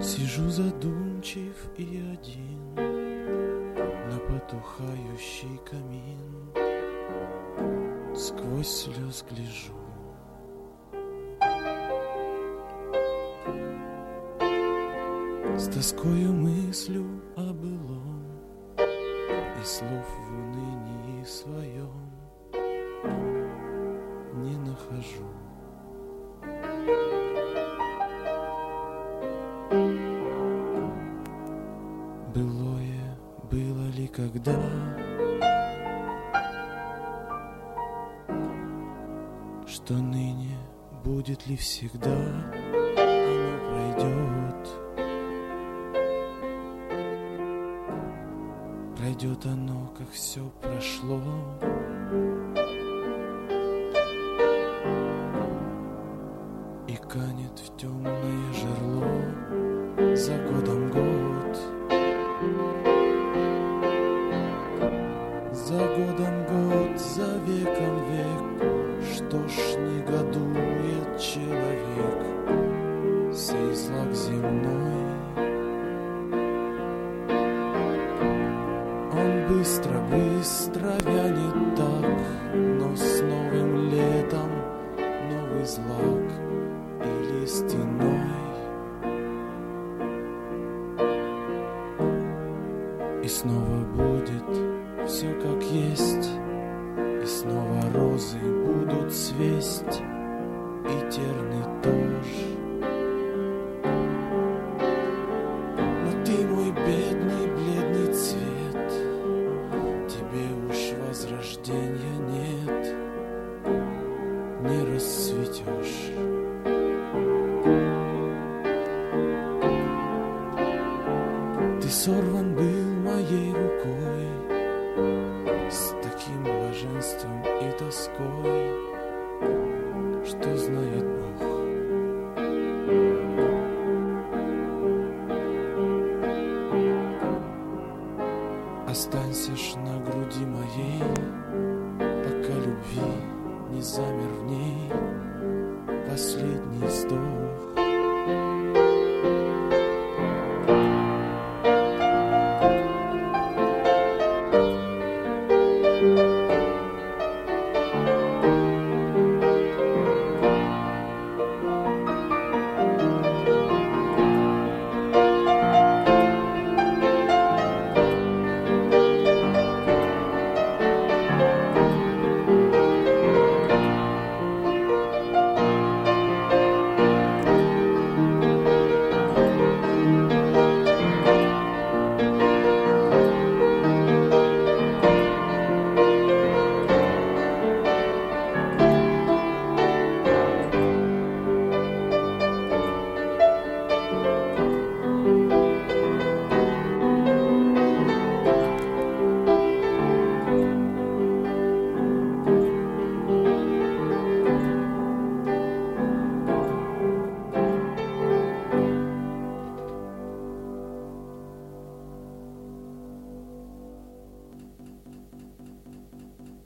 Сижу задумчив и один на потухающий камин, сквозь слез гляжу. С тоскою мыслю о былом и слов в унынии своем не нахожу. Былое было ли когда? Что ныне будет ли всегда? Оно пройдет. Пройдет оно, как все прошло. И канет в темное жерло за годом год. За годом год, за веком век. Что ж негодует человек, сей злак земной? Он быстро, быстро вянет так, но с новым летом новый злак и лист иной. И снова будет все как есть, и снова розы будут цвесть, и терны тоже. Но ты мой бедный, бледный цвет, тебе уж возрождения нет, не расцветешь. Ты сорван был моей рукой, с таким блаженством и тоской, что знает Бог. Останься ж на груди моей, пока любви не замер в ней последний вздох.